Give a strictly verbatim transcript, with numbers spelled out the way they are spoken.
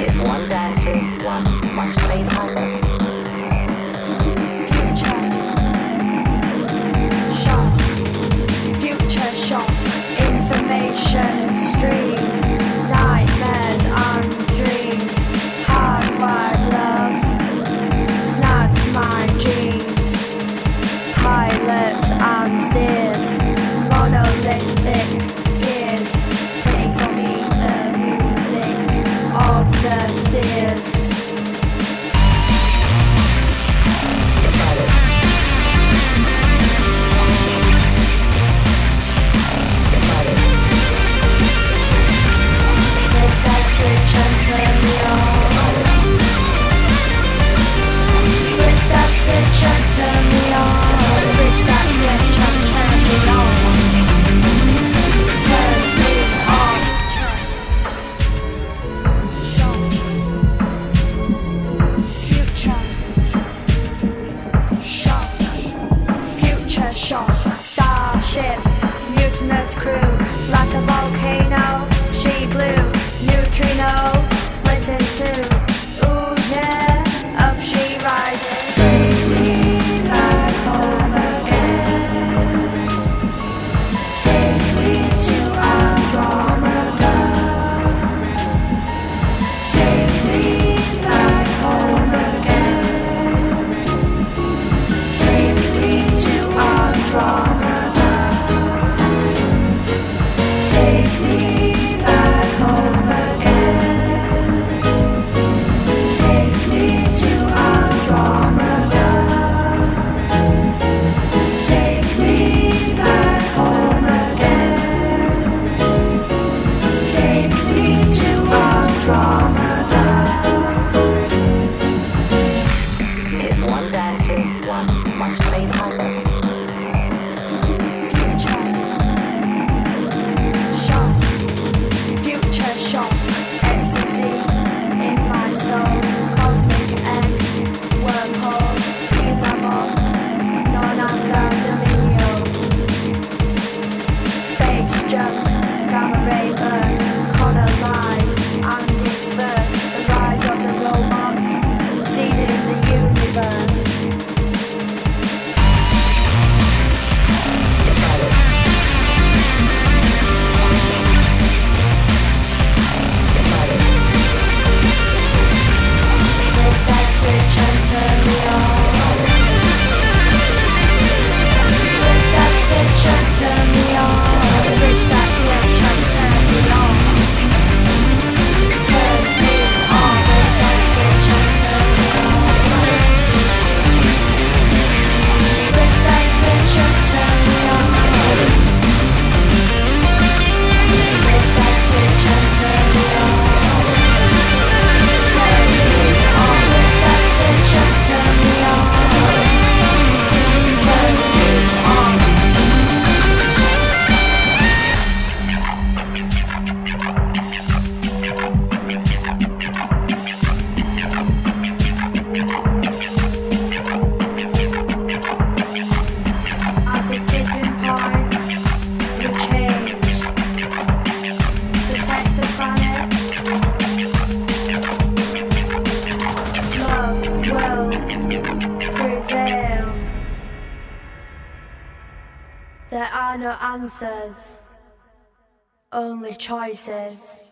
If one dances, one must play the other. Future shock, future shock, information streams, nightmares and dreams, hardwired love, snags my jeans, pilots and steers, monolithic gears, play for me the music of the fears. Starship, mutinous crew, like a volcano, she blew, neutrino, split in two. Ooh yeah, up she rises, take me back home again. Take me to Andromeda. Take me back home again. Take me to Andromeda. There are no answers, only choices.